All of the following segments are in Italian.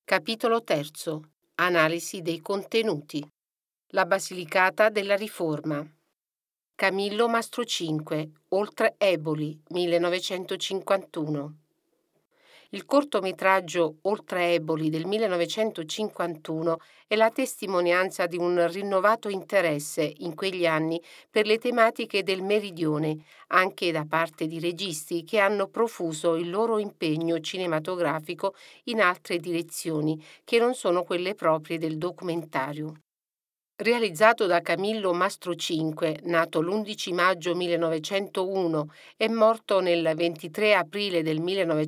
Capitolo terzo. Analisi dei contenuti. La Basilicata della Riforma. Camillo Mastrocinque, Oltre Eboli, 1951. Il cortometraggio Oltre Eboli del 1951 è la testimonianza di un rinnovato interesse in quegli anni per le tematiche del Meridione, anche da parte di registi che hanno profuso il loro impegno cinematografico in altre direzioni che non sono quelle proprie del documentario. Realizzato da Camillo Mastrocinque, nato l'11 maggio 1901 e morto nel 23 aprile del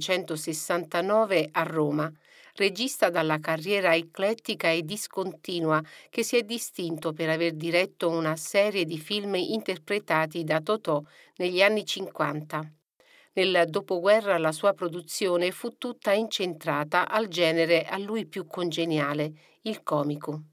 1969 a Roma, regista dalla carriera eclettica e discontinua che si è distinto per aver diretto una serie di film interpretati da Totò negli anni 50. Nel dopoguerra la sua produzione fu tutta incentrata al genere a lui più congeniale, il comico.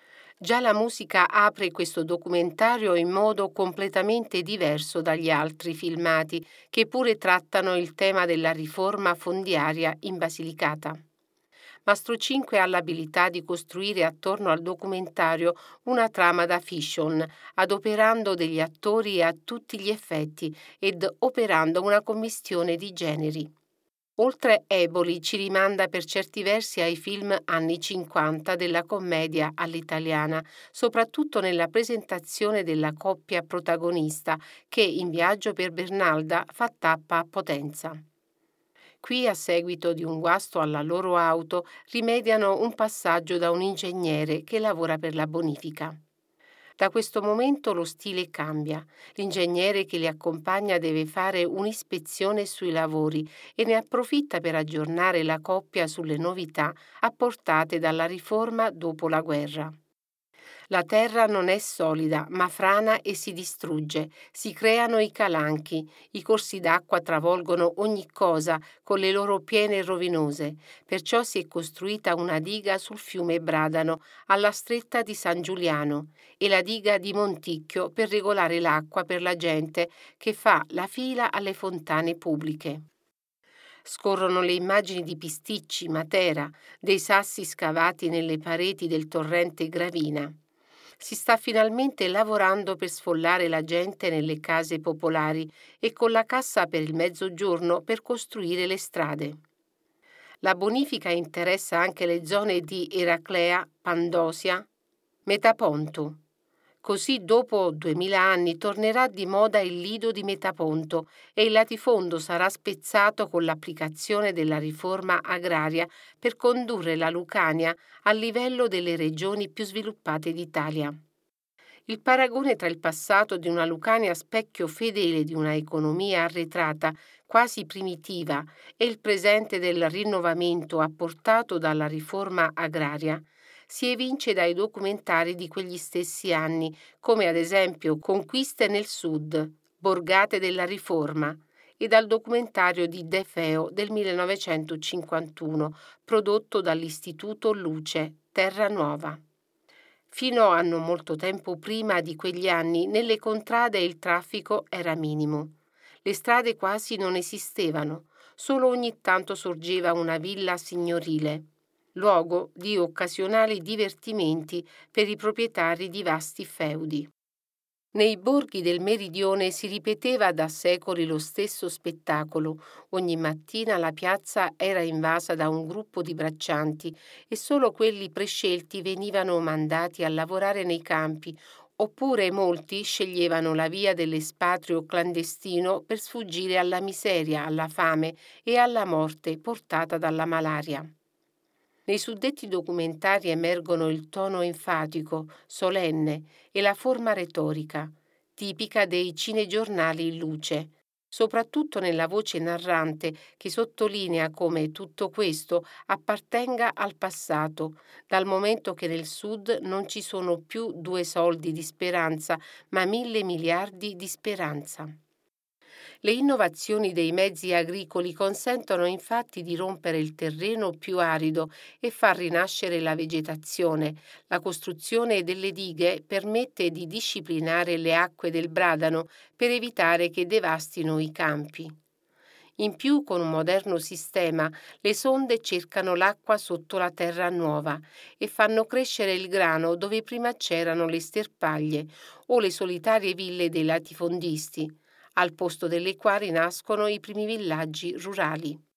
Già la musica apre questo documentario in modo completamente diverso dagli altri filmati, che pure trattano il tema della riforma fondiaria in Basilicata. Mastrocinque ha l'abilità di costruire attorno al documentario una trama da fiction, adoperando degli attori a tutti gli effetti ed operando una commistione di generi. Oltre Eboli ci rimanda per certi versi ai film anni 50 della commedia all'italiana, soprattutto nella presentazione della coppia protagonista che in Viaggio per Bernalda fa tappa a Potenza. Qui, a seguito di un guasto alla loro auto, rimediano un passaggio da un ingegnere che lavora per la bonifica. Da questo momento lo stile cambia. L'ingegnere che li accompagna deve fare un'ispezione sui lavori e ne approfitta per aggiornare la coppia sulle novità apportate dalla riforma dopo la guerra. La terra non è solida, ma frana e si distrugge. Si creano i calanchi, i corsi d'acqua travolgono ogni cosa con le loro piene rovinose. Perciò si è costruita una diga sul fiume Bradano, alla stretta di San Giuliano, e la diga di Monticchio per regolare l'acqua per la gente che fa la fila alle fontane pubbliche. Scorrono le immagini di Pisticci, Matera, dei sassi scavati nelle pareti del torrente Gravina. Si sta finalmente lavorando per sfollare la gente nelle case popolari e con la cassa per il mezzogiorno per costruire le strade. La bonifica interessa anche le zone di Eraclea, Pandosia, Metaponto. Così dopo 2000 anni tornerà di moda il lido di Metaponto e il latifondo sarà spezzato con l'applicazione della riforma agraria per condurre la Lucania al livello delle regioni più sviluppate d'Italia. Il paragone tra il passato di una Lucania specchio fedele di una economia arretrata, quasi primitiva, e il presente del rinnovamento apportato dalla riforma agraria si evince dai documentari di quegli stessi anni, come ad esempio Conquiste nel Sud, Borgate della Riforma, e dal documentario di De Feo del 1951, prodotto dall'Istituto Luce, Terra Nuova. Fino a non molto tempo prima di quegli anni, nelle contrade il traffico era minimo. Le strade quasi non esistevano, solo ogni tanto sorgeva una villa signorile, luogo di occasionali divertimenti per i proprietari di vasti feudi. Nei borghi del Meridione si ripeteva da secoli lo stesso spettacolo. Ogni mattina la piazza era invasa da un gruppo di braccianti e solo quelli prescelti venivano mandati a lavorare nei campi, oppure molti sceglievano la via dell'espatrio clandestino per sfuggire alla miseria, alla fame e alla morte portata dalla malaria. Nei suddetti documentari emergono il tono enfatico, solenne e la forma retorica, tipica dei cinegiornali in luce, soprattutto nella voce narrante che sottolinea come tutto questo appartenga al passato, dal momento che nel Sud non ci sono più 2 soldi di speranza, ma 1.000 miliardi di speranza. Le innovazioni dei mezzi agricoli consentono infatti di rompere il terreno più arido e far rinascere la vegetazione. La costruzione delle dighe permette di disciplinare le acque del Bradano per evitare che devastino i campi. In più, con un moderno sistema, le sonde cercano l'acqua sotto la terra nuova e fanno crescere il grano dove prima c'erano le sterpaglie o le solitarie ville dei latifondisti, al posto delle quali nascono i primi villaggi rurali.